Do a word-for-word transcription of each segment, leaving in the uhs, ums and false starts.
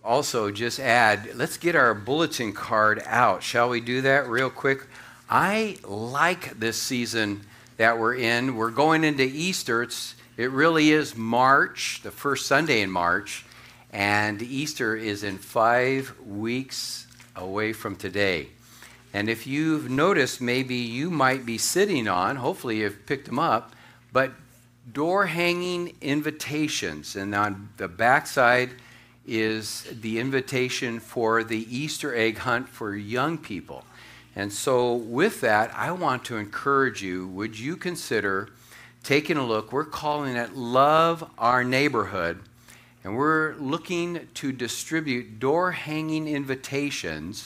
Also, just add, let's get our bulletin card out. Shall we do that real quick? I like this season that we're in. We're going into Easter. It's, it really is March, the first Sunday in March, and Easter is in five weeks away from today. And if you've noticed, maybe you might be sitting on, hopefully you've picked them up, but door hanging invitations. And on the backside is the invitation for the Easter egg hunt for young people. And so with that, I want to encourage you, would you consider taking a look? We're calling it Love Our Neighborhood, and we're looking to distribute door-hanging invitations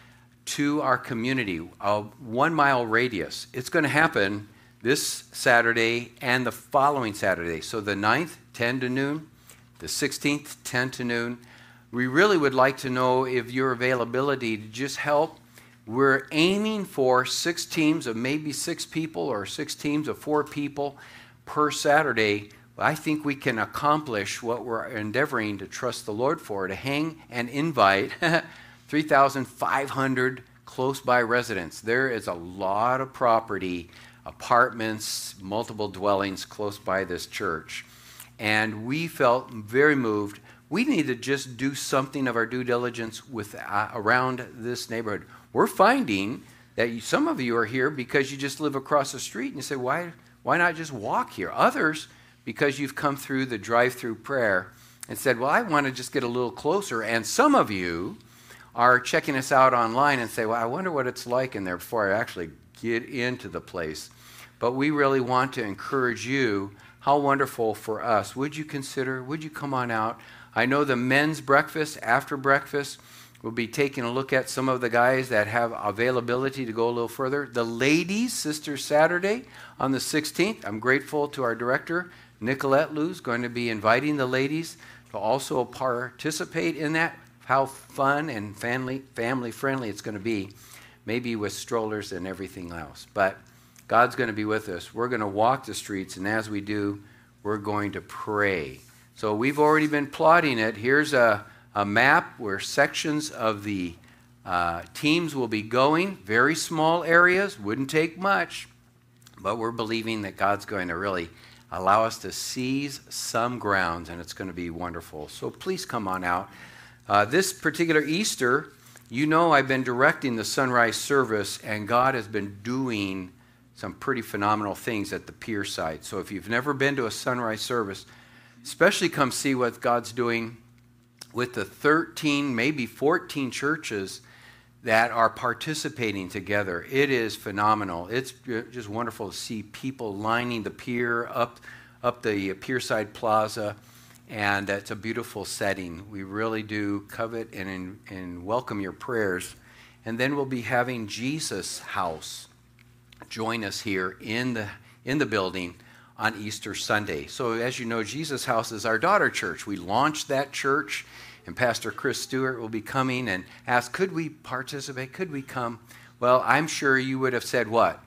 to our community, a one-mile radius. It's going to happen this Saturday and the following Saturday. So the ninth, ten to noon, the sixteenth, ten to noon. We really would like to know if your availability to just help. We're aiming for six teams of maybe six people or six teams of four people per Saturday. I think we can accomplish what we're endeavoring to trust the Lord for, to hang and invite three thousand five hundred close-by residents. There is a lot of property, apartments, multiple dwellings close by this church. And we felt very moved. We need to just do something of our due diligence with uh, around this neighborhood. We're finding that you, some of you are here because you just live across the street and you say, why, why not just walk here? Others, because you've come through the drive-through prayer and said, well, I want to just get a little closer. And some of you are checking us out online and say, well, I wonder what it's like in there before I actually get into the place. But we really want to encourage you. How wonderful for us. Would you consider, would you come on out? I know the men's breakfast, after breakfast, we'll be taking a look at some of the guys that have availability to go a little further. The ladies, Sister Saturday on the sixteenth. I'm grateful to our director, Nicolette Lou's going to be inviting the ladies to also participate in that. How fun and family, family friendly it's going to be, maybe with strollers and everything else. But God's going to be with us. We're going to walk the streets, and as we do, we're going to pray. So we've already been plotting it. Here's a, a map where sections of the uh, teams will be going. Very small areas, wouldn't take much, but we're believing that God's going to really allow us to seize some grounds, and it's going to be wonderful. So please come on out. Uh, this particular Easter, you know I've been directing the sunrise service, and God has been doing some pretty phenomenal things at the pier site. So if you've never been to a sunrise service, especially come see what God's doing with the thirteen, maybe fourteen churches that are participating together. It is phenomenal. It's just wonderful to see people lining the pier, up, up the pierside plaza, and it's a beautiful setting. We really do covet and, and welcome your prayers. And then we'll be having Jesus House join us here in the in the building on Easter Sunday. So as you know, Jesus House is our daughter church. We launched that church, and Pastor Chris Stewart will be coming and ask, could we participate? Could we come? Well, I'm sure you would have said what?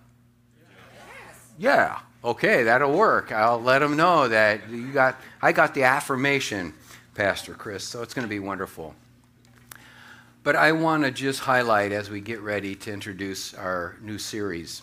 Yes. Yeah. Okay, that'll work. I'll let them know that you got. I got the affirmation, Pastor Chris. So it's going to be wonderful. But I want to just highlight as we get ready to introduce our new series.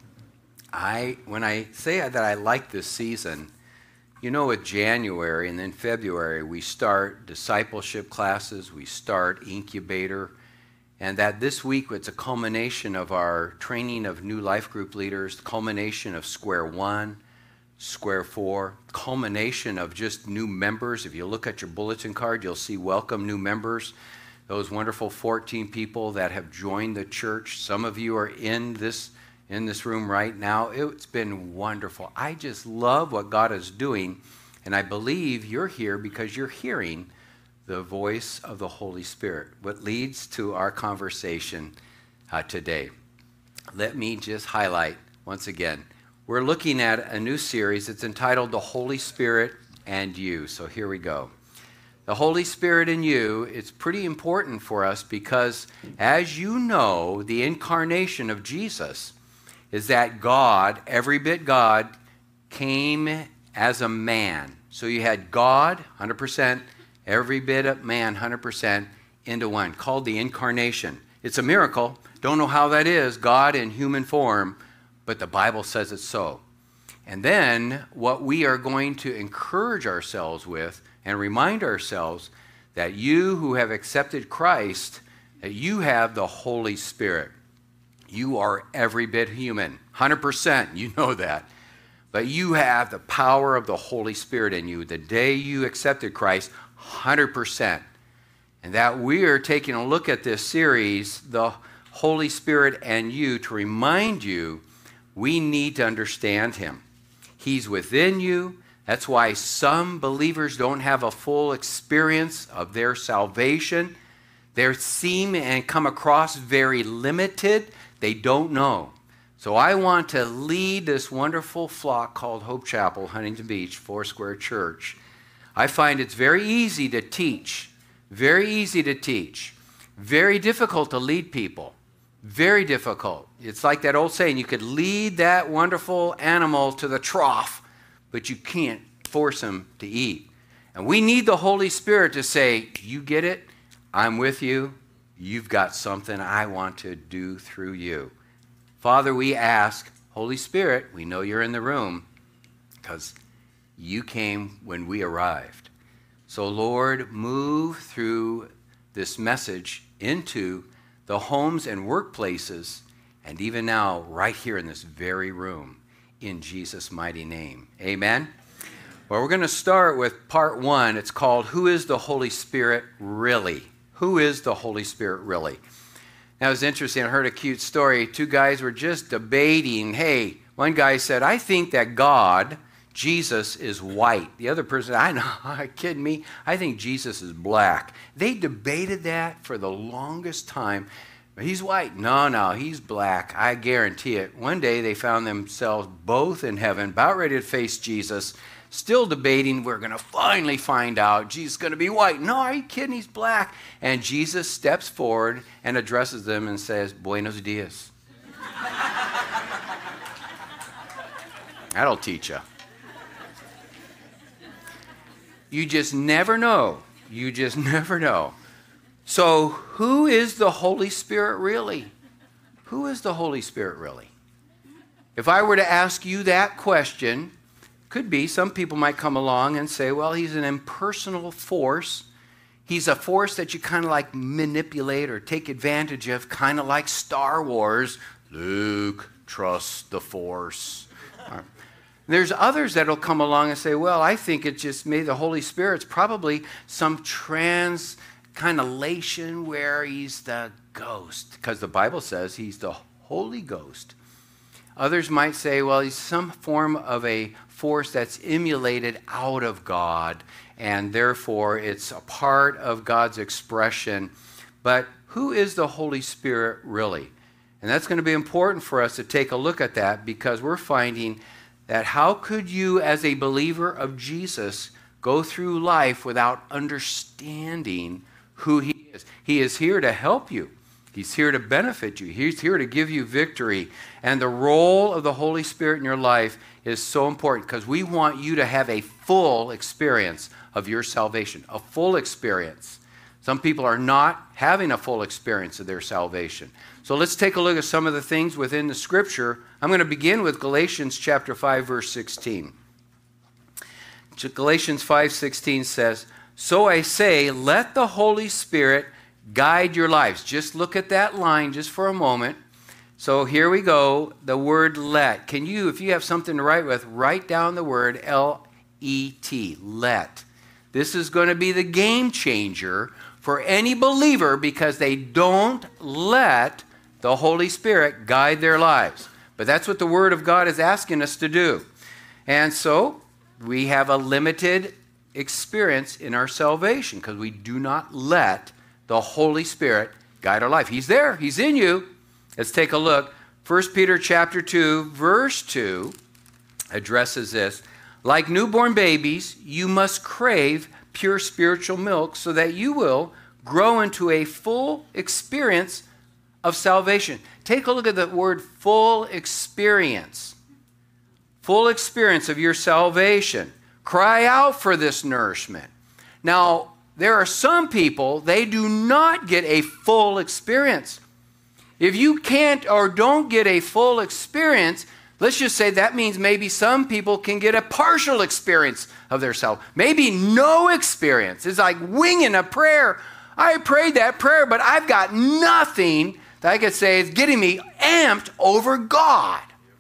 I, when I say that I like this season, you know, with January and then February, we start discipleship classes, we start incubator, and that this week it's a culmination of our training of new life group leaders, culmination of Square One, Square Four, culmination of just new members. If you look at your bulletin card, you'll see welcome new members. Those wonderful fourteen people that have joined the church. Some of you are in this in this room right now. It's been wonderful. I just love what God is doing, and I believe you're here because you're hearing the voice of the Holy Spirit, what leads to our conversation uh, today. Let me just highlight once again, we're looking at a new series. It's entitled The Holy Spirit and You. So here we go. The Holy Spirit in you, it's pretty important for us because, as you know, the incarnation of Jesus is that God, every bit God, came as a man. So you had God, one hundred percent, every bit of man, one hundred percent into one, called the incarnation. It's a miracle. Don't know how that is, God in human form, but the Bible says it's so. And then what we are going to encourage ourselves with and remind ourselves that you who have accepted Christ, that you have the Holy Spirit. You are every bit human, one hundred percent, you know that. But you have the power of the Holy Spirit in you. The day you accepted Christ, one hundred percent. And that we are taking a look at this series, the Holy Spirit and you, to remind you we need to understand him. He's within you. That's why some believers don't have a full experience of their salvation. They seem and come across very limited. They don't know. So I want to lead this wonderful flock called Hope Chapel, Huntington Beach, Foursquare Church. I find it's very easy to teach. Very easy to teach. Very difficult to lead people. Very difficult. It's like that old saying, you could lead that wonderful animal to the trough, but you can't force him to eat. And we need the Holy Spirit to say, you get it? I'm with you. You've got something I want to do through you. Father, we ask, Holy Spirit, we know you're in the room because you came when we arrived. So, Lord, move through this message into the homes and workplaces, and even now, right here in this very room, in Jesus' mighty name. Amen? Well, we're going to start with part one. It's called, Who is the Holy Spirit Really? Who is the Holy Spirit really? Now, it was interesting. I heard a cute story. Two guys were just debating. Hey, one guy said, I think that God, Jesus, is white. The other person, I know, are you kidding me? I think Jesus is black. They debated that for the longest time. He's white. No, no, he's black. I guarantee it. One day they found themselves both in heaven, about ready to face Jesus, still debating, we're going to finally find out Jesus is going to be white. No, are you kidding? He's black. And Jesus steps forward and addresses them and says, Buenos dias. That'll teach you. You just never know. You just never know. So who is the Holy Spirit really? Who is the Holy Spirit really? If I were to ask you that question, could be some people might come along and say, well, he's an impersonal force. He's a force that you kind of like manipulate or take advantage of, kind of like Star Wars. Luke, trust the Force. Right. There's others that will come along and say, well, I think it's just maybe the Holy Spirit's probably some trans kind of lation where he's the ghost, because the Bible says he's the Holy Ghost. Others might say, well, he's some form of a force that's emulated out of God, and therefore it's a part of God's expression. But who is the Holy Spirit really? And that's going to be important for us to take a look at that, because we're finding that how could you, as a believer of Jesus, go through life without understanding who he is? He is here to help you. He's here to benefit you. He's here to give you victory. And the role of the Holy Spirit in your life is so important, because we want you to have a full experience of your salvation, a full experience. Some people are not having a full experience of their salvation. So let's take a look at some of the things within the Scripture. I'm going to begin with Galatians chapter five, verse sixteen. Galatians five sixteen says, so I say, let the Holy Spirit guide your lives. Just look at that line just for a moment. So here we go, the word let. Can you, if you have something to write with, write down the word L E T, let. This is going to be the game changer for any believer, because they don't let the Holy Spirit guide their lives. But that's what the Word of God is asking us to do. And so we have a limited experience in our salvation because we do not let the Holy Spirit guide our life. He's there. He's in you. Let's take a look. First Peter chapter two, verse two addresses this. Like newborn babies, you must crave pure spiritual milk so that you will grow into a full experience of salvation. Take a look at the word full experience. Full experience of your salvation. Cry out for this nourishment. Now, there are some people, they do not get a full experience. If you can't or don't get a full experience, let's just say that means maybe some people can get a partial experience of their self. Maybe no experience. It's like winging a prayer. I prayed that prayer, but I've got nothing that I could say is getting me amped over God.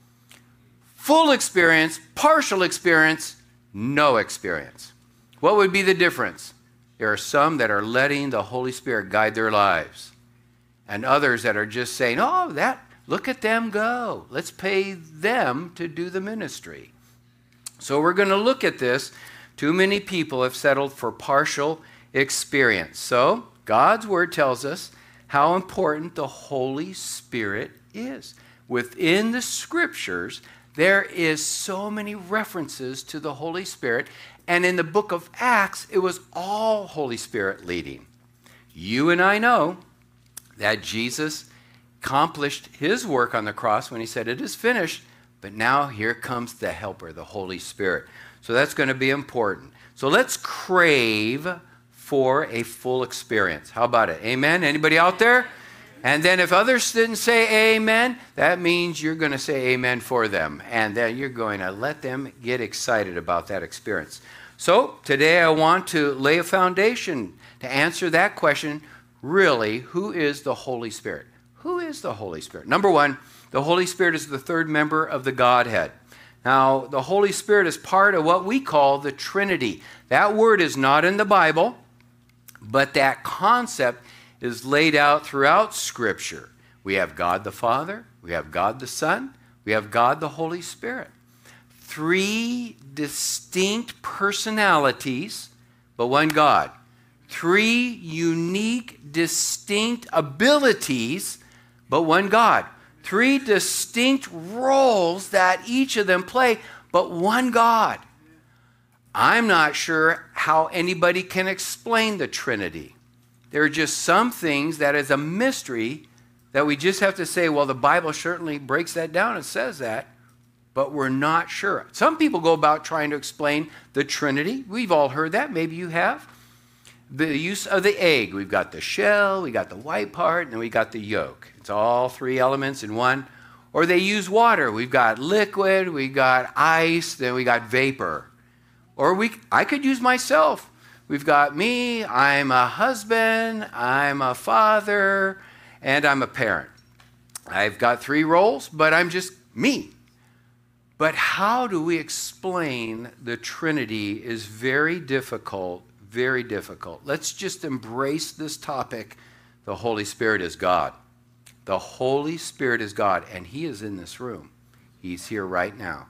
Full experience, partial experience, no experience. What would be the difference? There are some that are letting the Holy Spirit guide their lives, and others that are just saying, oh, that, look at them go. Let's pay them to do the ministry. So we're going to look at this. Too many people have settled for partial experience. So God's Word tells us how important the Holy Spirit is. Within the Scriptures, there is so many references to the Holy Spirit. And in the book of Acts, it was all Holy Spirit leading. You and I know that Jesus accomplished his work on the cross when he said, it is finished. But now here comes the helper, the Holy Spirit. So that's going to be important. So let's crave for a full experience. How about it? Amen? Anybody out there? And then if others didn't say amen, that means you're going to say amen for them. And then you're going to let them get excited about that experience. So today I want to lay a foundation to answer that question. Really, who is the Holy Spirit? Who is the Holy Spirit? Number one, the Holy Spirit is the third member of the Godhead. Now, the Holy Spirit is part of what we call the Trinity. That word is not in the Bible, but that concept is laid out throughout Scripture. We have God the Father, we have God the Son, we have God the Holy Spirit. Three distinct personalities, but one God. Three unique, distinct abilities, but one God. Three distinct roles that each of them play, but one God. I'm not sure how anybody can explain the Trinity. There are just some things that is a mystery that we just have to say, well, the Bible certainly breaks that down and says that, but we're not sure. Some people go about trying to explain the Trinity. We've all heard that. Maybe you have. The use of the egg. We've got the shell, we got the white part, and then we got the yolk. It's all three elements in one. Or they use water. We've got liquid, we got ice, then we got vapor. Or we, I could use myself. We've got me, I'm a husband, I'm a father, and I'm a parent. I've got three roles, but I'm just me. But how do we explain the Trinity is very difficult, very difficult. Let's just embrace this topic. The Holy Spirit is God. The Holy Spirit is God, and he is in this room. He's here right now.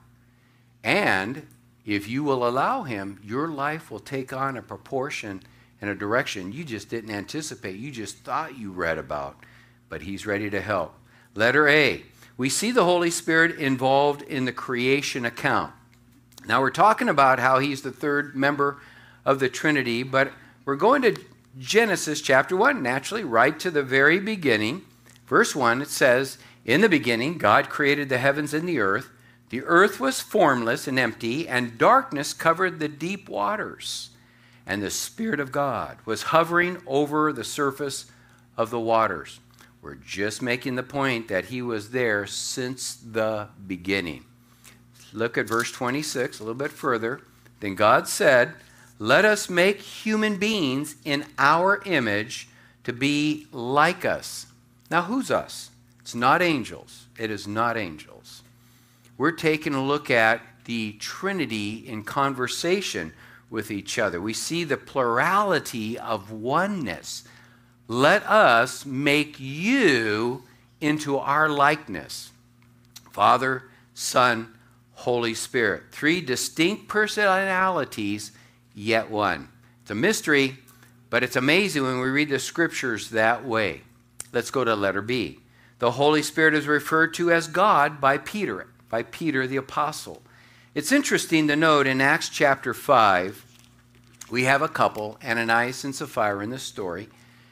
And if you will allow him, your life will take on a proportion and a direction you just didn't anticipate. You just thought you read about, but he's ready to help. Letter A, we see the Holy Spirit involved in the creation account. Now we're talking about how he's the third member of the Trinity, but we're going to Genesis chapter one, naturally, right to the very beginning. Verse one, it says, in the beginning, God created the heavens and the earth. The earth was formless and empty, and darkness covered the deep waters. And the Spirit of God was hovering over the surface of the waters. We're just making the point that he was there since the beginning. Look at verse twenty-six, a little bit further. Then God said, let us make human beings in our image to be like us. Now, who's us? It's not angels. It is not angels. We're taking a look at the Trinity in conversation with each other. We see the plurality of oneness. Let us make you into our likeness. Father, Son, Holy Spirit. Three distinct personalities, yet one. It's a mystery, but it's amazing when we read the Scriptures that way. Let's go to letter B. The Holy Spirit is referred to as God by Peter, by Peter the Apostle. It's interesting to note in Acts chapter five, we have a couple, Ananias and Sapphira, in this story.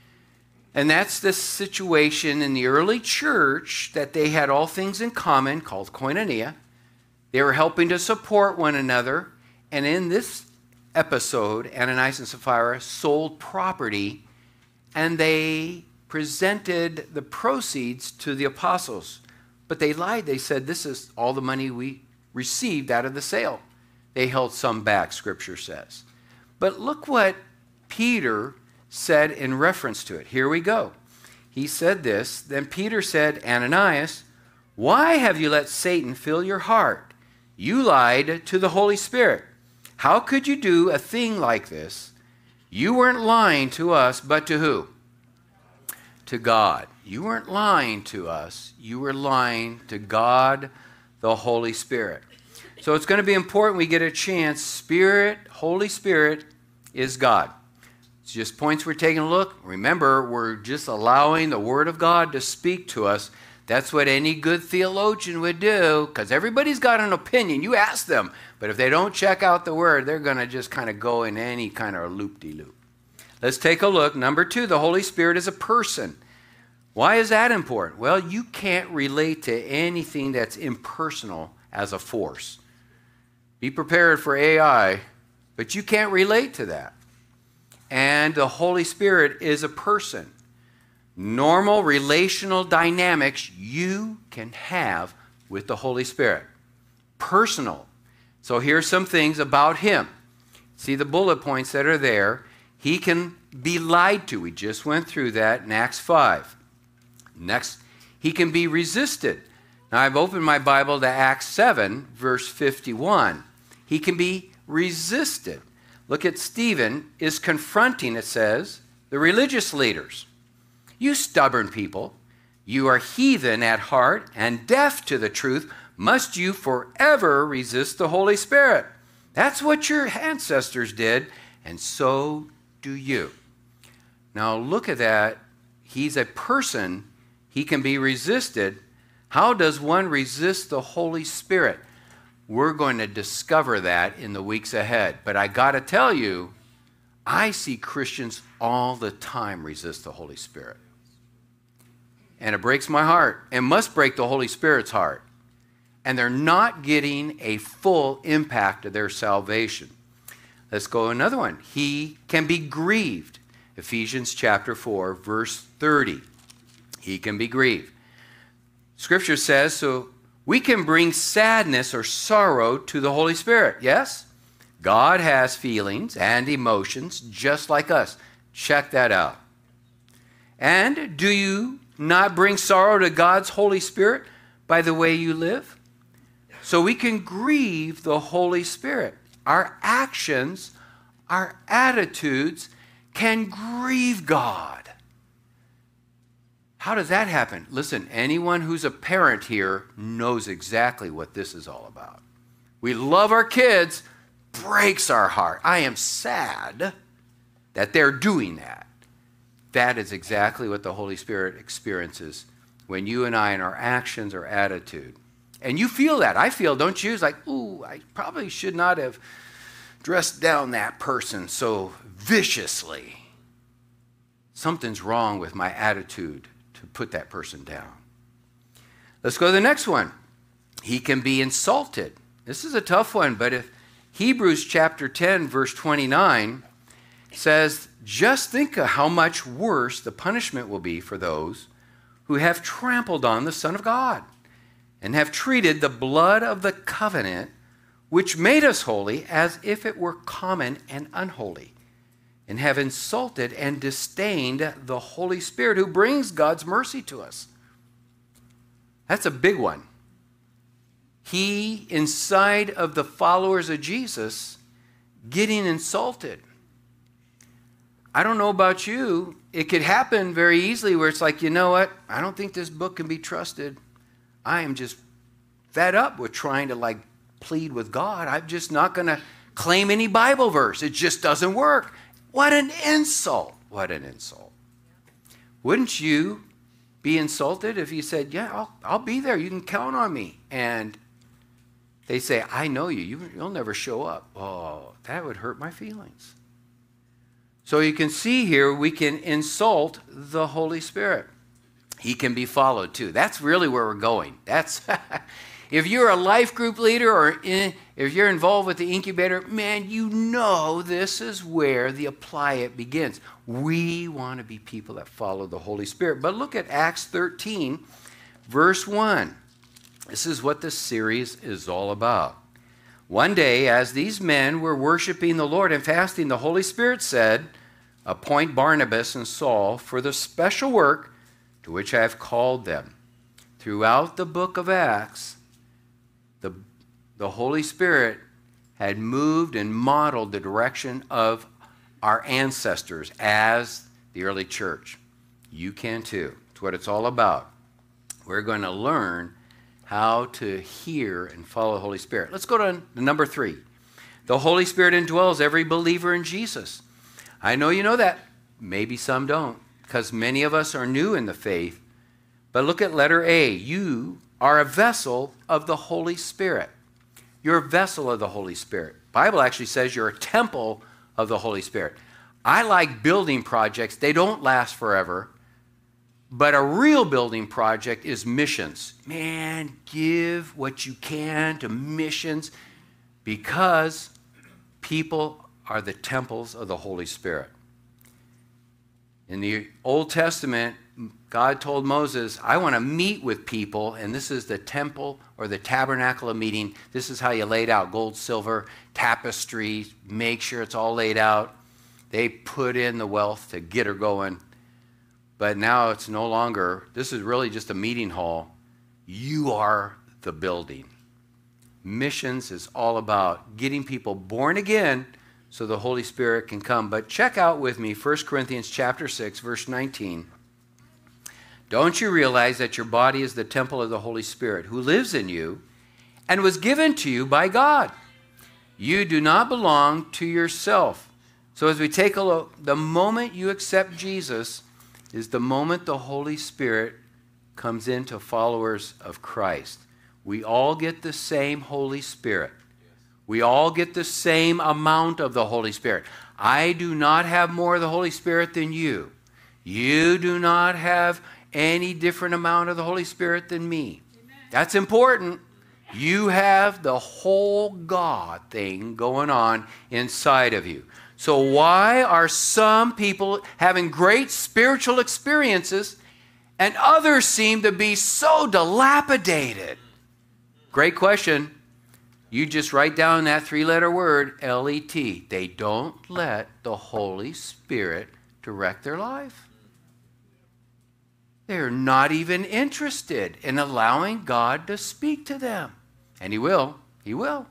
And that's the situation in the early church that they had all things in common, called koinonia. They were helping to support one another. And in this episode, Ananias and Sapphira sold property, and they presented the proceeds to the apostles. But they lied. They said, this is all the money we received out of the sale. They held some back, Scripture says. But look what Peter said in reference to it. Here we go. He said this, then Peter said, Ananias, why have you let Satan fill your heart? You lied to the Holy Spirit. How could you do a thing like this? You weren't lying to us, but to who? To God. You weren't lying to us. You were lying to God, the Holy Spirit. So it's going to be important we get a chance. Spirit, Holy Spirit is God. It's just points we're taking a look. Remember, we're just allowing the Word of God to speak to us. That's what any good theologian would do, because everybody's got an opinion. You ask them. But if they don't check out the Word, they're going to just kind of go in any kind of loop-de-loop. Let's take a look. Number two, the Holy Spirit is a person. Why is that important? Well, you can't relate to anything that's impersonal as a force. Be prepared for A I, but you can't relate to that. And the Holy Spirit is a person. Normal relational dynamics you can have with the Holy Spirit. Personal. So here's some things about him. See the bullet points that are there. He can be lied to. We just went through that in Acts five. Next, he can be resisted. Now I've opened my Bible to Acts seven, verse fifty-one. He can be resisted. Look at Stephen is confronting, it says, the religious leaders. You stubborn people, you are heathen at heart and deaf to the truth. Must you forever resist the Holy Spirit? That's what your ancestors did, and so do you. Now look at that. He's a person. He can be resisted. How does one resist the Holy Spirit? We're going to discover that in the weeks ahead. But I got to tell you, I see Christians all the time resist the Holy Spirit. And it breaks my heart. It must break the Holy Spirit's heart. And they're not getting a full impact of their salvation. Let's go another one. He can be grieved. Ephesians chapter four, verse thirty. He can be grieved. Scripture says, so we can bring sadness or sorrow to the Holy Spirit. Yes? God has feelings and emotions just like us. Check that out. And do you not bring sorrow to God's Holy Spirit by the way you live? So we can grieve the Holy Spirit. Our actions, our attitudes can grieve God. How does that happen? Listen, anyone who's a parent here knows exactly what this is all about. We love our kids, breaks our heart. I am sad that they're doing that. That is exactly what the Holy Spirit experiences when you and I in our actions or attitude. And you feel that. I feel, don't you? It's like, ooh, I probably should not have dressed down that person so viciously. Something's wrong with my attitude to put that person down. Let's go to the next one. He can be insulted. This is a tough one, but if Hebrews chapter ten, verse twenty-nine says, just think of how much worse the punishment will be for those who have trampled on the Son of God and have treated the blood of the covenant which made us holy as if it were common and unholy, and have insulted and disdained the Holy Spirit who brings God's mercy to us. That's a big one. He, inside of the followers of Jesus, getting insulted. I don't know about you. It could happen very easily where it's like, you know what? I don't think this book can be trusted. I am just fed up with trying to like plead with God. I'm just not going to claim any Bible verse. It just doesn't work. What an insult. What an insult. Wouldn't you be insulted if you said, yeah, I'll, I'll be there. You can count on me. And they say, I know you. you. You'll never show up. Oh, that would hurt my feelings. So you can see here, we can insult the Holy Spirit. He can be followed too. That's really where we're going. That's If you're a life group leader or in, if you're involved with the incubator, man, you know this is where the apply it begins. We want to be people that follow the Holy Spirit. But look at Acts thirteen, verse one. This is what this series is all about. One day, as these men were worshiping the Lord and fasting, the Holy Spirit said, appoint Barnabas and Saul for the special work to which I have called them. Throughout the book of Acts, the, the Holy Spirit had moved and modeled the direction of our ancestors as the early church. You can too. It's what it's all about. We're going to learn how to hear and follow the Holy Spirit. Let's go to number three. The Holy Spirit indwells every believer in Jesus. I know you know that. Maybe some don't, because many of us are new in the faith. But look at letter A. You are a vessel of the Holy Spirit. You're a vessel of the Holy Spirit. The Bible actually says you're a temple of the Holy Spirit. I like building projects. They don't last forever. But a real building project is missions. Man, give what you can to missions because people are the temples of the Holy Spirit. In the Old Testament, God told Moses, I want to meet with people, and this is the temple or the tabernacle of meeting. This is how you lay it out, gold, silver, tapestry, make sure it's all laid out. They put in the wealth to get her going. But now it's no longer, this is really just a meeting hall. You are the building. Missions is all about getting people born again so the Holy Spirit can come. But check out with me First Corinthians chapter six, verse nineteen. Don't you realize that your body is the temple of the Holy Spirit who lives in you and was given to you by God? You do not belong to yourself. So as we take a look, the moment you accept Jesus is the moment the Holy Spirit comes into followers of Christ. We all get the same Holy Spirit. We all get the same amount of the Holy Spirit. I do not have more of the Holy Spirit than you. You do not have any different amount of the Holy Spirit than me. Amen. That's important. You have the whole God thing going on inside of you. So why are some people having great spiritual experiences and others seem to be so dilapidated? Great question. You just write down that three-letter word, L E T. They don't let the Holy Spirit direct their life. They're not even interested in allowing God to speak to them. And He will. He will.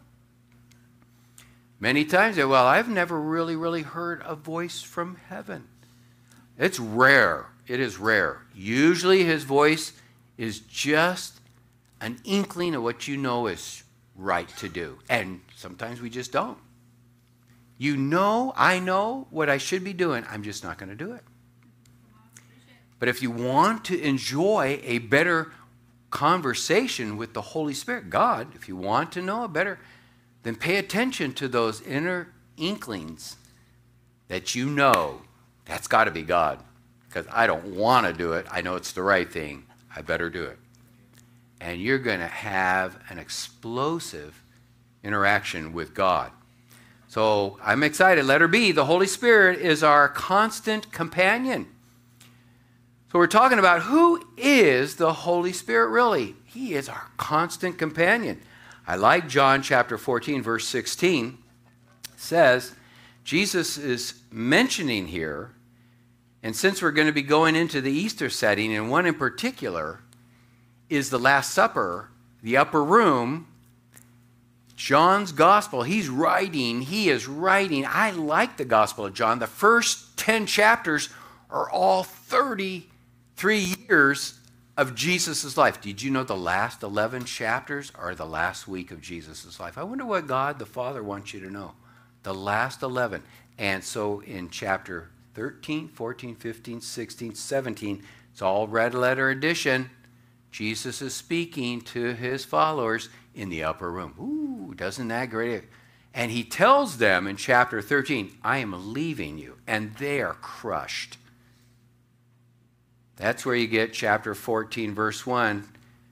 Many times, they, well, I've never really, really heard a voice from heaven. It's rare. It is rare. Usually His voice is just an inkling of what you know is right to do. And sometimes we just don't. You know, I know what I should be doing. I'm just not going to do it. But if you want to enjoy a better conversation with the Holy Spirit, God, if you want to know a better, then pay attention to those inner inklings that you know that's got to be God. Because I don't want to do it. I know it's the right thing. I better do it. And you're going to have an explosive interaction with God. So I'm excited. Letter B, the Holy Spirit is our constant companion. So we're talking about who is the Holy Spirit really? He is our constant companion. I like John chapter fourteen, verse sixteen. It says, Jesus is mentioning here, and since we're going to be going into the Easter setting, and one in particular is the Last Supper, the upper room, John's gospel, he's writing, he is writing. I like the Gospel of John. The first ten chapters are all thirty-three years of Jesus' life. Did you know the last eleven chapters are the last week of Jesus' life? I wonder what God the Father wants you to know. The last eleven. And so in chapter thirteen, fourteen, fifteen, sixteen, seventeen, it's all red letter edition. Jesus is speaking to his followers in the upper room. Ooh, doesn't that great? And he tells them in chapter thirteen, I am leaving you. And they are crushed. That's where you get chapter fourteen, verse one.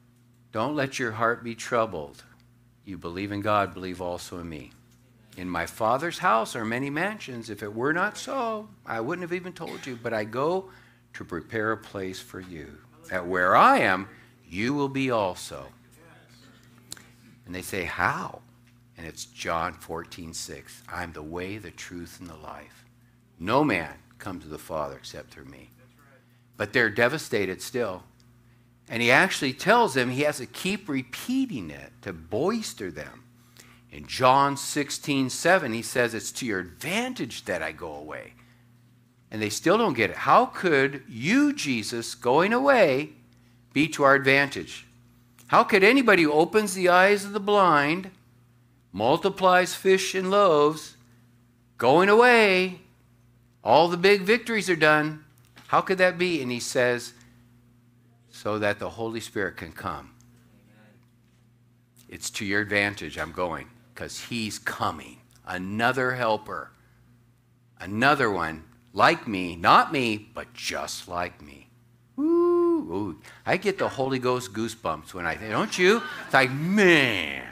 Don't let your heart be troubled. You believe in God, believe also in me. In my Father's house are many mansions. If it were not so, I wouldn't have even told you. But I go to prepare a place for you, that where I am, you will be also. And they say, how? And it's John fourteen six. I'm the way, the truth, and the life. No man comes to the Father except through me. But they're devastated still. And he actually tells them he has to keep repeating it to bolster them. In John sixteen seven, he says, it's to your advantage that I go away. And they still don't get it. How could you, Jesus, going away be to our advantage? How could anybody who opens the eyes of the blind, multiplies fish and loaves, going away, all the big victories are done, how could that be? And he says, so that the Holy Spirit can come. It's to your advantage I'm going, because he's coming. Another helper. Another one, like me, not me, but just like me. Woo! Ooh, I get the Holy Ghost goosebumps when I think, don't you? It's like, man.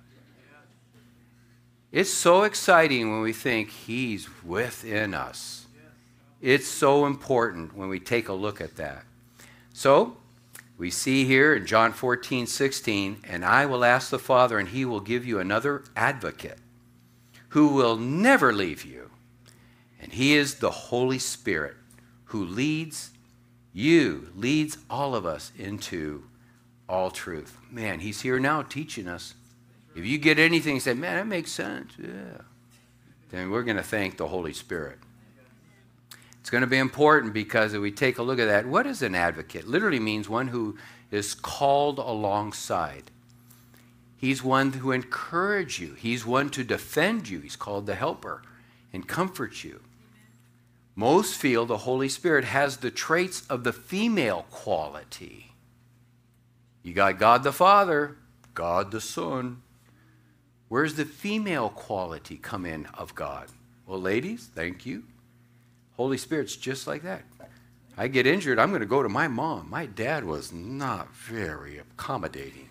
It's so exciting when we think he's within us. It's so important when we take a look at that. So, we see here in John fourteen sixteen, and I will ask the Father, and he will give you another advocate who will never leave you. And he is the Holy Spirit who leads you, leads all of us into all truth. Man, he's here now teaching us. If you get anything and say, man, that makes sense, yeah, then we're going to thank the Holy Spirit. It's going to be important because if we take a look at that, what is an advocate? Literally means one who is called alongside. He's one who encourages you. He's one to defend you. He's called the helper and comfort you. Most feel the Holy Spirit has the traits of the female quality. You got God the Father, God the Son. Where's the female quality come in of God? Well, ladies, thank you. Holy Spirit's just like that. I get injured, I'm going to go to my mom. My dad was not very accommodating.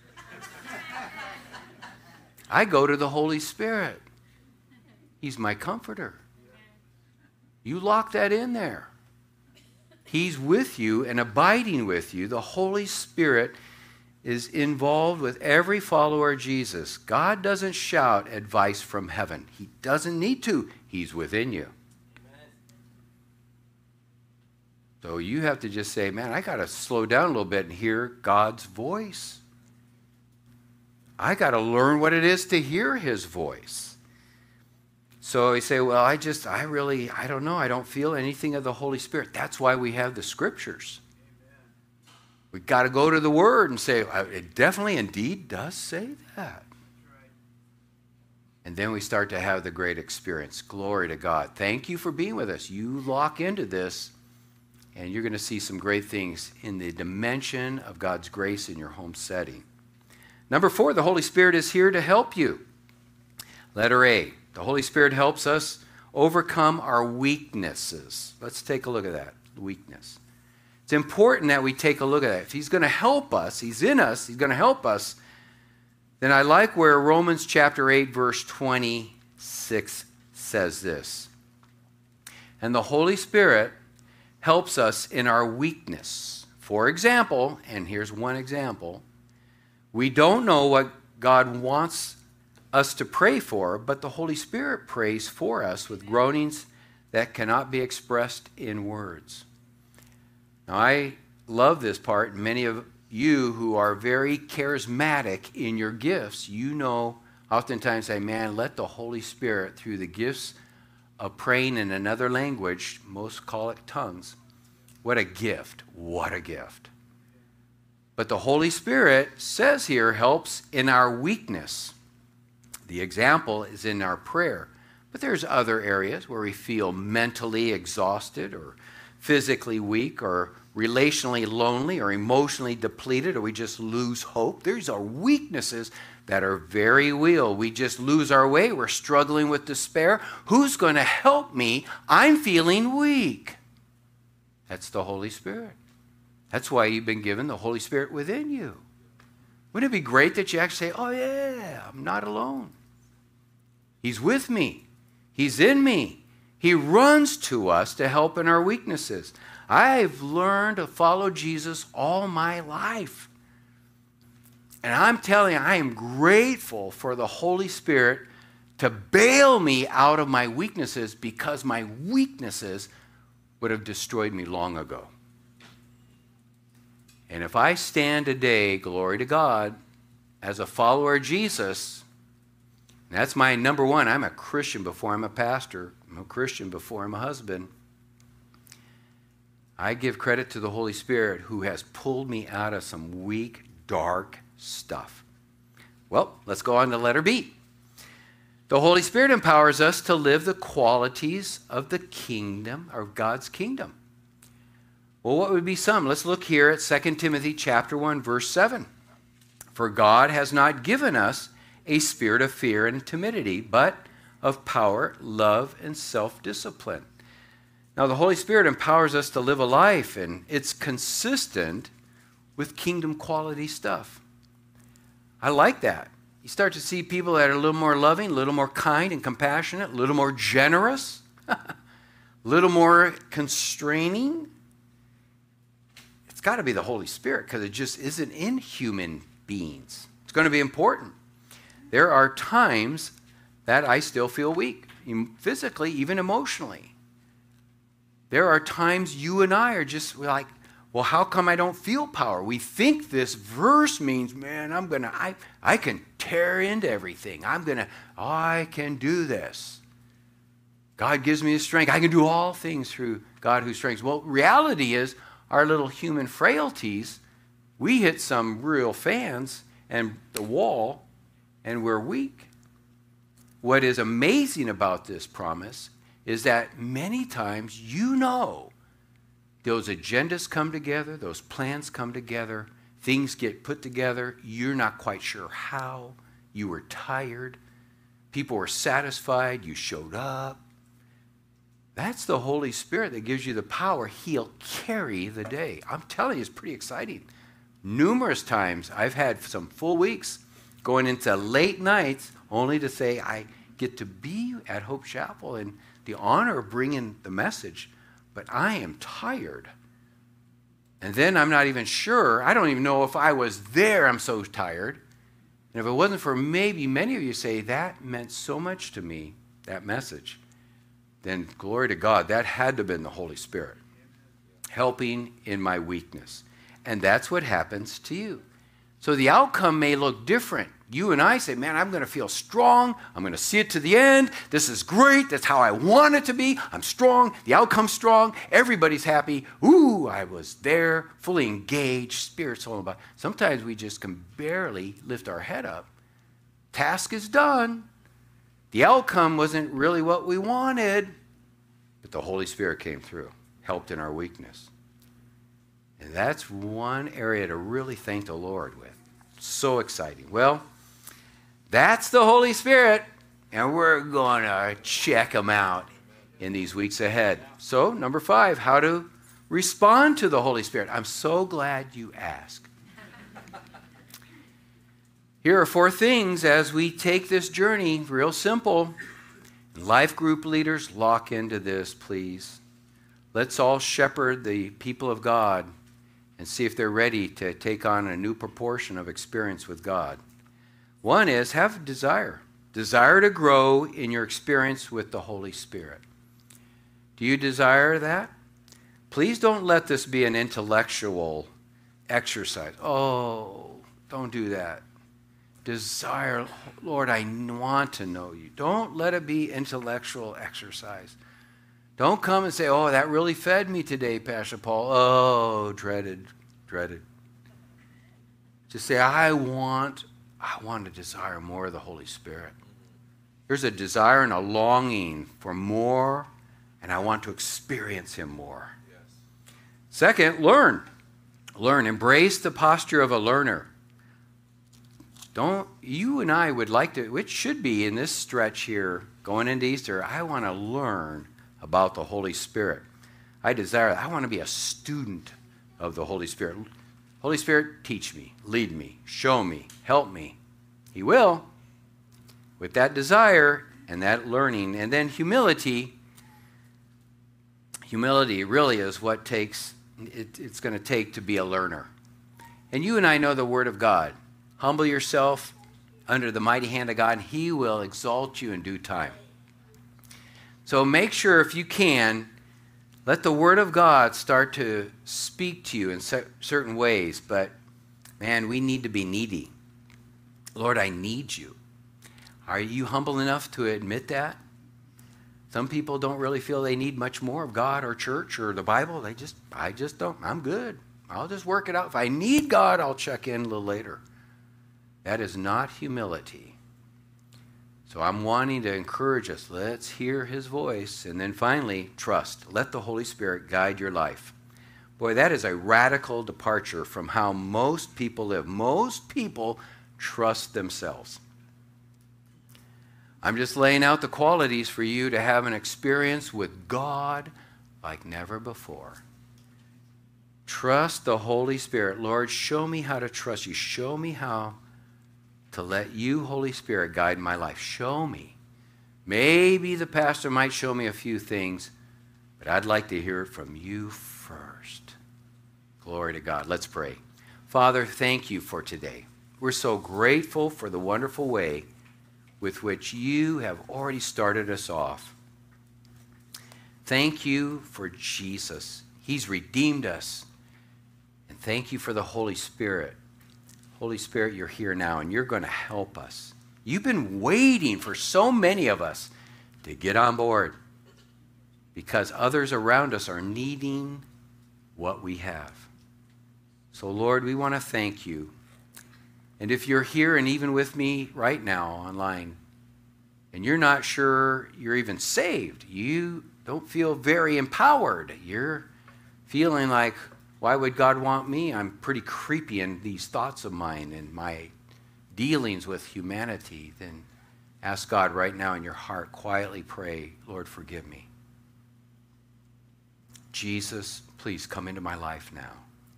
I go to the Holy Spirit. He's my comforter. You lock that in there. He's with you and abiding with you. The Holy Spirit is involved with every follower of Jesus. God doesn't shout advice from heaven. He doesn't need to. He's within you. So you have to just say, man, I got to slow down a little bit and hear God's voice. I got to learn what it is to hear his voice. So you say, well, I just, I really, I don't know. I don't feel anything of the Holy Spirit. That's why we have the scriptures. We've got to go to the Word and say, it definitely indeed does say that. And then we start to have the great experience. Glory to God. Thank you for being with us. You lock into this, and you're going to see some great things in the dimension of God's grace in your home setting. Number four, the Holy Spirit is here to help you. Letter A, the Holy Spirit helps us overcome our weaknesses. Let's take a look at that, weakness. It's important that we take a look at that. If he's going to help us, he's in us, he's going to help us, then I like where Romans chapter eight, verse twenty-six says this. And the Holy Spirit helps us in our weakness. For example, and here's one example, we don't know what God wants us to pray for, but the Holy Spirit prays for us with groanings that cannot be expressed in words. Now, I love this part. Many of you who are very charismatic in your gifts, you know, oftentimes say, man, let the Holy Spirit, through the gifts of praying in another language, most call it tongues. What a gift. What a gift. But the Holy Spirit says here helps in our weakness. The example is in our prayer. But there's other areas where we feel mentally exhausted or physically weak or relationally lonely or emotionally depleted, or we just lose hope. These are weaknesses that are very real. We just lose our way. We're struggling with despair. Who's going to help me? I'm feeling weak. That's the Holy Spirit. That's why you've been given the Holy Spirit within you. Wouldn't it be great that you actually say, oh yeah, I'm not alone. He's with me. He's in me. He runs to us to help in our weaknesses. I've learned to follow Jesus all my life. And I'm telling you, I am grateful for the Holy Spirit to bail me out of my weaknesses, because my weaknesses would have destroyed me long ago. And if I stand today, glory to God, as a follower of Jesus, that's my number one. I'm a Christian before I'm a pastor. I'm a Christian before I'm a husband. I give credit to the Holy Spirit who has pulled me out of some weak, dark stuff. Well, let's go on to letter B. The Holy Spirit empowers us to live the qualities of the kingdom, or God's kingdom. Well, what would be some? Let's look here at Second Timothy chapter one, verse seven. For God has not given us a spirit of fear and timidity, but of power, love, and self-discipline. Now, the Holy Spirit empowers us to live a life, and it's consistent with kingdom quality stuff. I like that. You start to see people that are a little more loving, a little more kind and compassionate, a little more generous, a little more constraining. It's got to be the Holy Spirit, because it just isn't in human beings. It's going to be important. There are times that I still feel weak, physically, even emotionally. There are times you and I are just like, well, how come I don't feel power? We think this verse means, man, I'm going to, I I can tear into everything. I'm going to, oh, I can do this. God gives me the strength. I can do all things through God who strengthens. Well, reality is, our little human frailties, we hit some real fans and the wall, and we're weak. What is amazing about this promise is that many times, you know, those agendas come together, those plans come together, things get put together, you're not quite sure how, you were tired, people were satisfied, you showed up. That's the Holy Spirit that gives you the power. He'll carry the day. I'm telling you, it's pretty exciting. Numerous times I've had some full weeks going into late nights only to say I get to be at Hope Chapel and the honor of bringing the message, but I am tired. And then I'm not even sure. I don't even know if I was there. I'm so tired. And if it wasn't for maybe many of you say, that meant so much to me, that message, then glory to God, that had to have been the Holy Spirit helping in my weakness. And that's what happens to you. So the outcome may look different. You and I say, man, I'm going to feel strong. I'm going to see it to the end. This is great. That's how I want it to be. I'm strong. The outcome's strong. Everybody's happy. Ooh, I was there, fully engaged, spirit, soul, and body. Sometimes we just can barely lift our head up. Task is done. The outcome wasn't really what we wanted, but the Holy Spirit came through, helped in our weakness. And that's one area to really thank the Lord with. So exciting. Well, that's the Holy Spirit, and we're going to check him out in these weeks ahead. So, number five, how to respond to the Holy Spirit. I'm so glad you asked. Here are four things as we take this journey, real simple. Life group leaders, lock into this, please. Let's all shepherd the people of God and see if they're ready to take on a new proportion of experience with God. One is have desire. Desire to grow in your experience with the Holy Spirit. Do you desire that? Please don't let this be an intellectual exercise. Oh, don't do that. Desire, Lord, I want to know you. Don't let it be intellectual exercise. Don't come and say, oh, that really fed me today, Pastor Paul. Oh, dreaded, dreaded. Just say, I want, I want to desire more of the Holy Spirit. There's a desire and a longing for more, and I want to experience him more. Yes. Second, learn. Learn. Embrace the posture of a learner. Don't, you and I would like to, which should be in this stretch here, going into Easter, I want to learn about the Holy Spirit. I desire, I want to be a student of the Holy Spirit. Holy Spirit, teach me, lead me, show me, help me. He will, with that desire and that learning. And then humility. Humility really is what takes, it, it's going to take to be a learner. And you and I know the Word of God. Humble yourself under the mighty hand of God, and He will exalt you in due time. So make sure, if you can, let the Word of God start to speak to you in certain ways. But, man, we need to be needy. Lord, I need you. Are you humble enough to admit that? Some people don't really feel they need much more of God or church or the Bible. They just, I just don't. I'm good. I'll just work it out. If I need God, I'll check in a little later. That is not humility. So I'm wanting to encourage us. Let's hear His voice. And then finally, trust. Let the Holy Spirit guide your life. Boy, that is a radical departure from how most people live. Most people trust themselves. I'm just laying out the qualities for you to have an experience with God like never before. Trust the Holy Spirit. Lord, show me how to trust you. Show me how to let you, Holy Spirit, guide my life. Show me. Maybe the pastor might show me a few things, but I'd like to hear it from you first. Glory to God. Let's pray. Father, thank you for today. We're so grateful for the wonderful way with which you have already started us off. Thank you for Jesus. He's redeemed us. And thank you for the Holy Spirit. Holy Spirit, you're here now, and you're going to help us. You've been waiting for so many of us to get on board because others around us are needing what we have. So, Lord, we want to thank you. And if you're here and even with me right now online, and you're not sure you're even saved, you don't feel very empowered, you're feeling like, why would God want me? I'm pretty creepy in these thoughts of mine and my dealings with humanity. Then ask God right now in your heart, quietly pray, Lord, forgive me. Jesus, please come into my life now.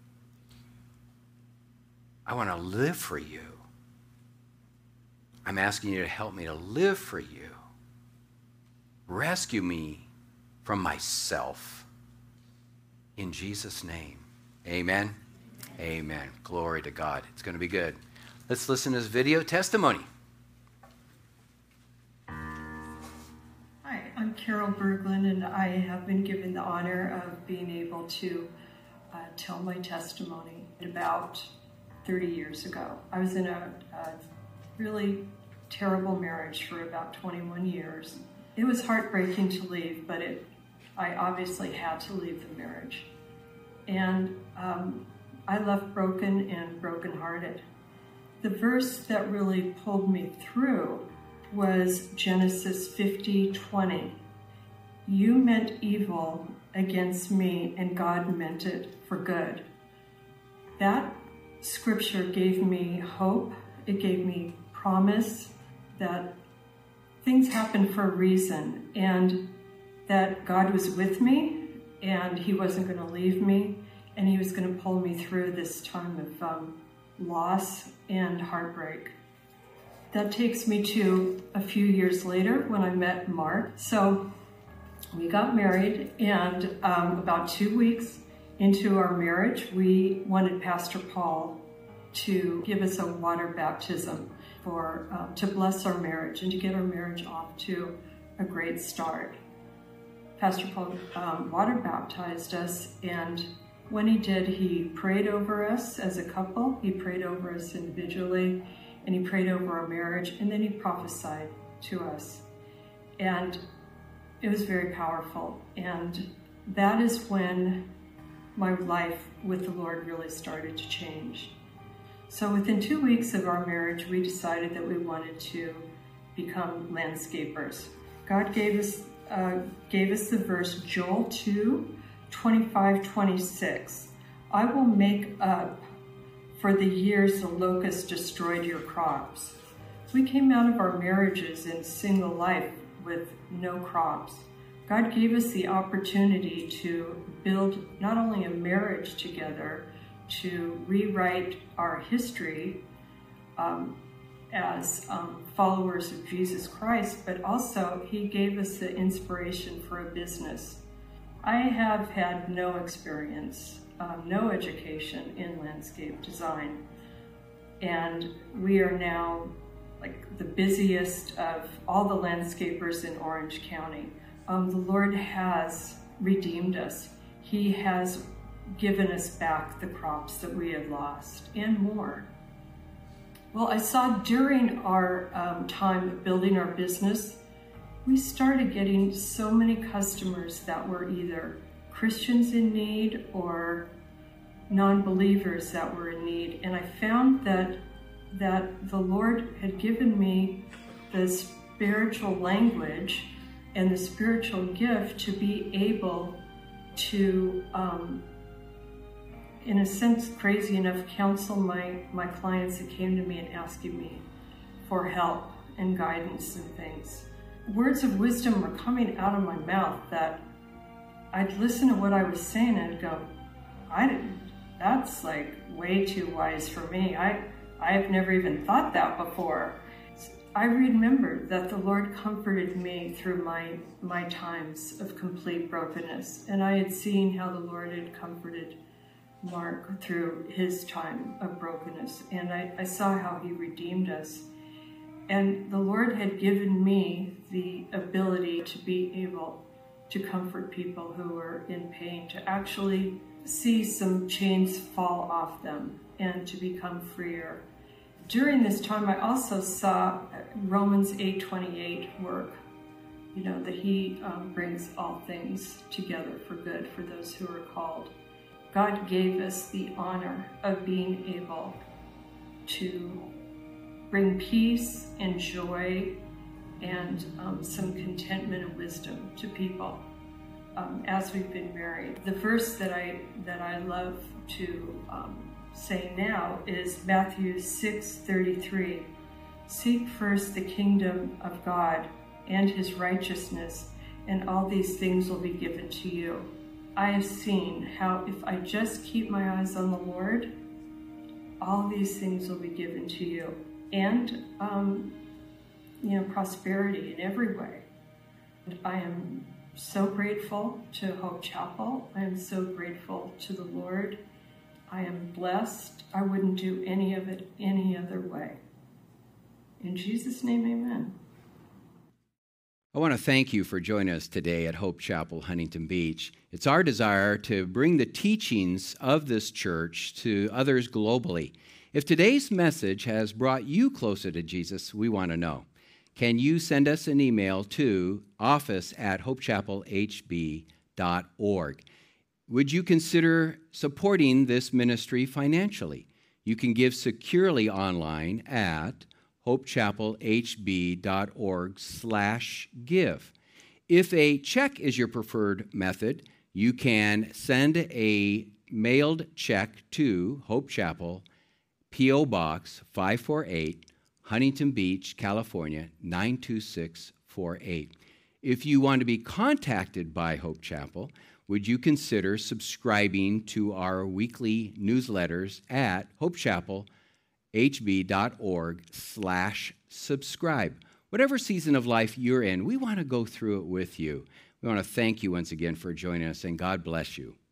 I want to live for you. I'm asking you to help me to live for you. Rescue me from myself. In Jesus' name. Amen. Amen. Amen. Glory to God. It's going to be good. Let's listen to this video testimony. Hi, I'm Carol Berglund, and I have been given the honor of being able to uh, tell my testimony. About thirty years ago, I was in a, a really terrible marriage for about twenty-one years. It was heartbreaking to leave, but it, I obviously had to leave the marriage. And um, I left broken and brokenhearted. The verse that really pulled me through was Genesis fifty twenty. You meant evil against me, and God meant it for good. That scripture gave me hope. It gave me promise that things happen for a reason, and that God was with me, and He wasn't going to leave me, and He was going to pull me through this time of um, loss and heartbreak. That takes me to a few years later when I met Mark. So we got married, and um, about two weeks into our marriage, we wanted Pastor Paul to give us a water baptism for uh, to bless our marriage and to get our marriage off to a great start. Pastor Paul um, water baptized us, and when he did, he prayed over us as a couple, he prayed over us individually, and he prayed over our marriage, and then he prophesied to us. And it was very powerful, and that is when my life with the Lord really started to change. So within two weeks of our marriage, we decided that we wanted to become landscapers. God gave us uh, gave us the verse Joel two, twenty-five, twenty-six. I will make up for the years the locust destroyed your crops. We came out of our marriages in single life with no crops. God gave us the opportunity to build not only a marriage together, to rewrite our history um, as um, followers of Jesus Christ, but also he gave us the inspiration for a business. I have had no experience, um, no education in landscape design, and we are now like the busiest of all the landscapers in Orange County. Um, the Lord has redeemed us. He has given us back the crops that we had lost and more. Well, I saw during our um, time building our business, we started getting so many customers that were either Christians in need or non-believers that were in need. And I found that, that the Lord had given me the spiritual language and the spiritual gift to be able to, um, in a sense, crazy enough, counsel my, my clients that came to me and asking me for help and guidance and things. Words of wisdom were coming out of my mouth that I'd listen to what I was saying and I'd go, I didn't, that's like way too wise for me. I, I've never even thought that before. I remembered that the Lord comforted me through my, my times of complete brokenness. And I had seen how the Lord had comforted Mark through his time of brokenness. And I, I saw how he redeemed us. And the Lord had given me the ability to be able to comfort people who were in pain, to actually see some chains fall off them and to become freer. During this time, I also saw Romans eight twenty-eight work, you know, that he um, brings all things together for good for those who are called. God gave us the honor of being able to bring peace and joy and um, some contentment and wisdom to people um, as we've been married. The verse that I that I love to um, say now is Matthew six thirty-three. Seek first the kingdom of God and his righteousness, and all these things will be given to you. I have seen how if I just keep my eyes on the Lord, all these things will be given to you. And, um, you know, prosperity in every way. And I am so grateful to Hope Chapel. I am so grateful to the Lord. I am blessed. I wouldn't do any of it any other way. In Jesus' name, amen. I want to thank you for joining us today at Hope Chapel, Huntington Beach. It's our desire to bring the teachings of this church to others globally. If today's message has brought you closer to Jesus, we want to know. Can you send us an email to office at hope chapel h b dot org? Would you consider supporting this ministry financially? You can give securely online at hope chapel h b dot org slash give. If a check is your preferred method, you can send a mailed check to Hope Chapel, P O Box five forty-eight, Huntington Beach, California, nine two six four eight. If you want to be contacted by Hope Chapel, would you consider subscribing to our weekly newsletters at hope chapel h b dot org slash subscribe? Whatever season of life you're in, we want to go through it with you. We want to thank you once again for joining us, and God bless you.